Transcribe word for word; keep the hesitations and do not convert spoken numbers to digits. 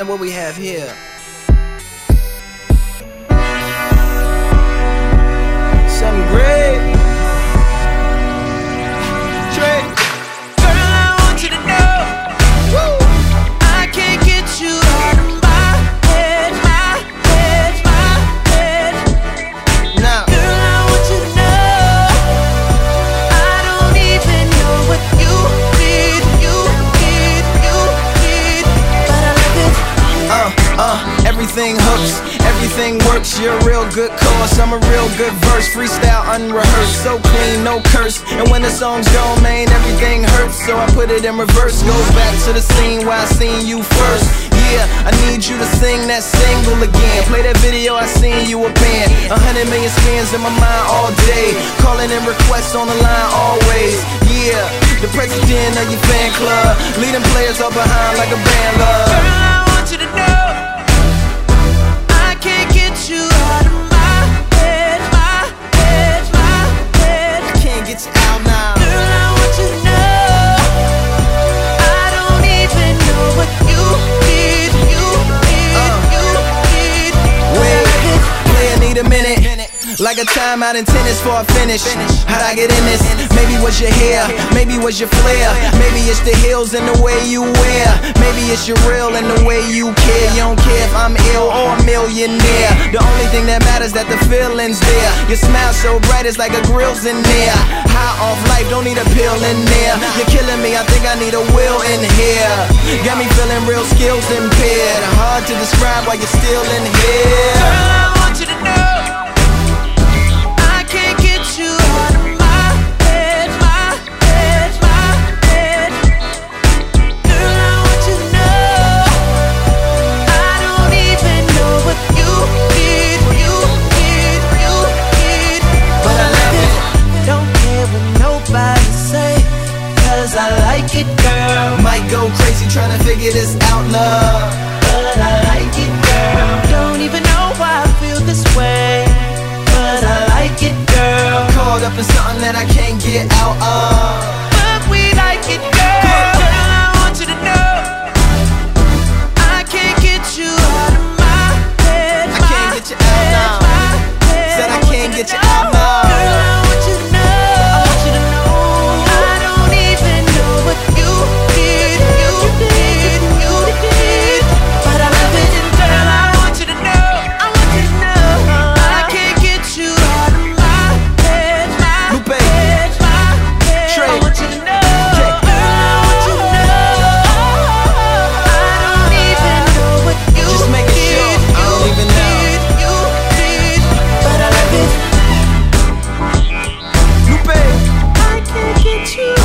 And what we have here. Something great. Trey. Girl, I want you to know, woo, I can't get you out of my head, my head, my head. Now, girl, I want you to know, I don't even know what you need, you need, you need, but I love it. Uh, uh, everything hooks, everything works. You're a real good cause, I'm a real good verse. Freestyle unrehearsed, so clean, no curse. And when the song's gone, man, everything hurts. So I put it in reverse, goes back to the scene where I seen you first. Yeah, I need you to sing that single again. Play that video, I seen you a band. A hundred million spins in my mind all day. Calling in requests on the line always. Yeah, the president of your fan club, leading players up behind like a band love. Girl, I want you to know, I can't get you out of my head, my head, my head. I can't get you out now. Girl, I want you to know, I don't even know what you need, you need, uh, you need. Wait, player need a minute. Like a timeout in tennis for a finish. How'd I get in this? Maybe was your hair, maybe was your flair. Maybe it's the heels and the way you wear. Maybe it's your real and the way you care. You don't care if I'm ill or a millionaire. The only thing that matters that the feeling's there. Your smile so bright it's like a grill's in there. High off life, don't need a pill in there. You're killing me, I think I need a will in here. Got me feeling real skills impaired. Hard to describe why you're still in here. Girl, I want you to know, can't get you out of my head, my head, my head. Girl, I want you to know, I don't even know what you need, you need, you need, but I love it. Don't care what nobody say, cause I like it, girl. Might go crazy trying to figure this out, love, but I like it, girl. Don't even know why I feel this way, but I like it, girl. Caught up in something that I can't get out of, but we like it, girl. Girl, I want you to know, I can't get you out of my head. I can't get you out now. Said I can't get you out now. Girl, I want you to know, I want you to know, I don't even know what you need, you need, you need, but I love it. Girl, I want you to know, I want you to know, I can't get you out of my head, my head, my head. Trey. I want you to know, girl, I want you to know, I don't even know what you just making sure need, I don't even know need, you need, but I love it. Lupe, I can't get you